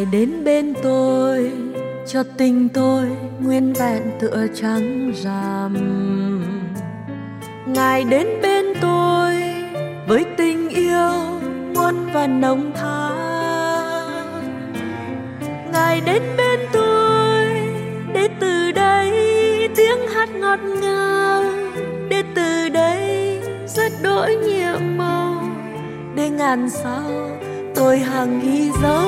Ngài đến bên tôi cho tình tôi nguyên vẹn tựa trắng rằm. Ngài đến bên tôi với tình yêu muôn và nồng thắm. Ngài đến bên tôi để từ đây tiếng hát ngọt ngào, để từ đây rất đổi nhiệm màu, để ngàn sao tôi hằng ghi dấu.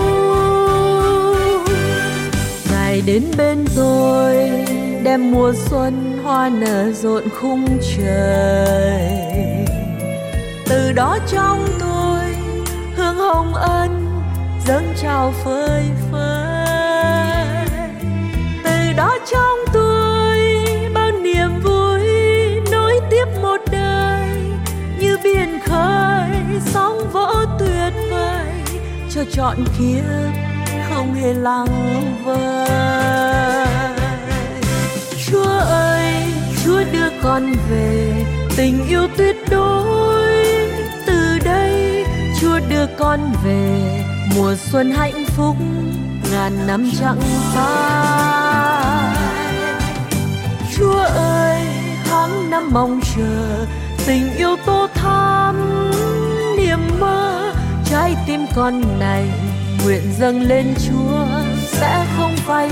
Ngài đến bên tôi đem mùa xuân hoa nở rộn khung trời. Từ đó trong tôi hương hồng ân dâng trào phơi phới. Từ đó trong tôi bao niềm vui nối tiếp một đời, như biển khơi sóng vỗ tuyệt vời, cho trọn kiếp không hề lặng vơi. Chúa ơi, Chúa đưa con về tình yêu tuyệt đối. Từ đây Chúa đưa con về mùa xuân hạnh phúc ngàn năm chẳng phai. Chúa ơi, tháng năm mong chờ tình yêu tô thắm niềm mơ. Trái tim con này nguyện dâng lên Chúa sẽ không phai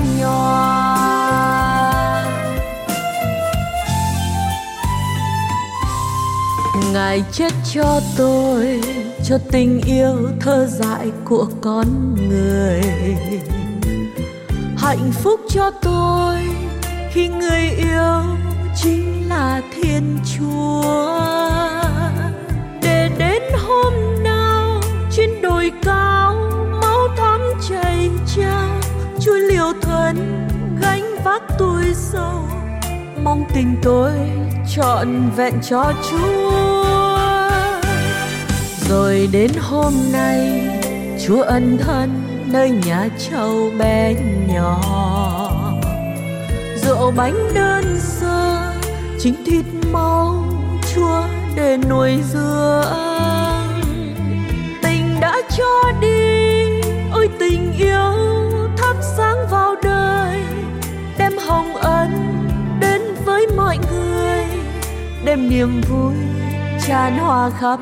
nhòa. Ngài chết cho tôi, cho tình yêu thơ dại của con người. Hạnh phúc cho tôi khi người yêu chính là Thiên Chúa. Để đến hôm nào trên đồi cao máu thắm chảy trao, Chúa liều thân gánh vác tuổi sầu, mong tình tôi trọn vẹn cho Chúa. Rồi đến hôm nay Chúa ân thân nơi nhà trâu bé nhỏ, rượu bánh đơn sơ chính thịt máu Chúa để nuôi dưỡng. Tình đã cho đi, ôi tình yêu thắp sáng vào đời, đem hồng ân đến với mọi người, đem niềm vui tràn hòa khắp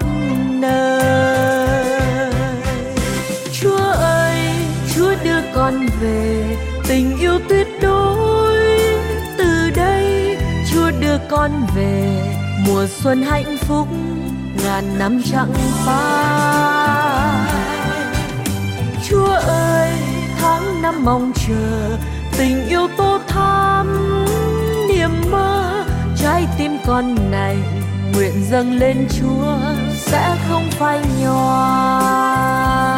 nơi. Chúa ơi, Chúa đưa con về tình yêu tuyệt đối. Từ đây Chúa đưa con về mùa xuân hạnh phúc ngàn năm chẳng phai. Chúa ơi, tháng năm mong chờ tình yêu tô thắm niềm mơ. Trái tim con này nguyện dâng lên Chúa sẽ không phai nhòa.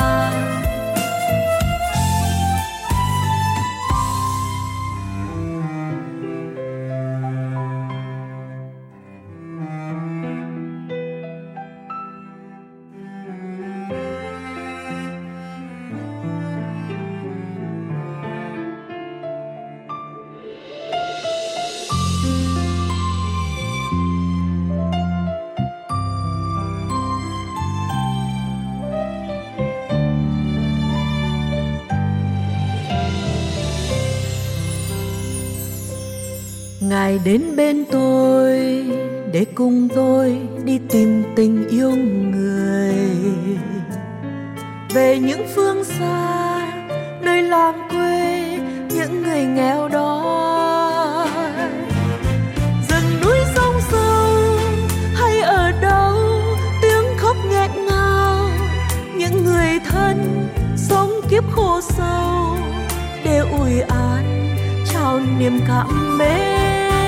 Ngài đến bên tôi để cùng tôi đi tìm tình yêu người. Về những phương xa, nơi làng quê, những người nghèo đói. Rừng núi sông sâu hay ở đâu, tiếng khóc nghẹn ngào. Những người thân sống kiếp khổ sâu, để ủi an trao niềm cảm mến.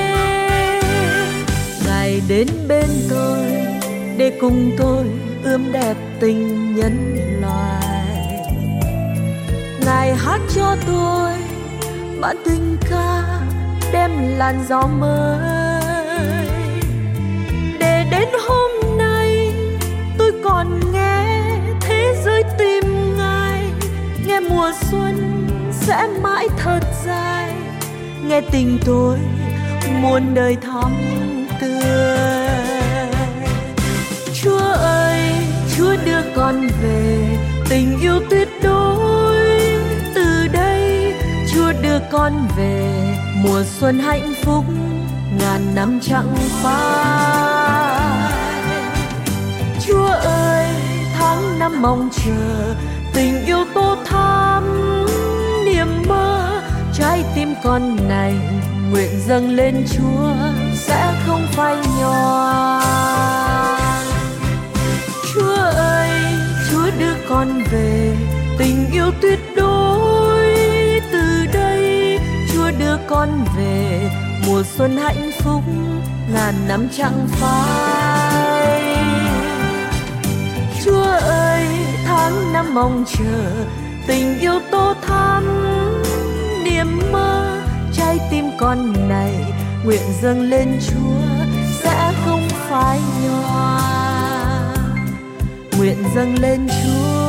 Ngài đến bên tôi để cùng tôi ươm đẹp tình nhân loài. Ngài hát cho tôi bản tình ca đem làn gió mới. Để đến hôm nay tôi còn nghe thế giới tìm Ngài, nghe mùa xuân sẽ mãi thật dài, nghe tình tôi muôn đời thắm tươi. Chúa ơi, Chúa đưa con về tình yêu tuyệt đối. Từ con về, mùa xuân hạnh phúc ngàn năm chẳng phai. Chúa ơi, tháng năm mong chờ, tình yêu tô thắm niềm mơ, trái tim con này nguyện dâng lên Chúa sẽ không phai nhòa. Chúa ơi, Chúa đưa con về, tình yêu tuyệt đối từ đây. Chúa đưa con về, mùa xuân hạnh phúc ngàn năm chẳng phai. Chúa ơi, tháng năm mong chờ, tình yêu tô thắm niềm mơ, trái tim con này nguyện dâng lên Chúa sẽ không phai nhòa. Nguyện dâng lên Chúa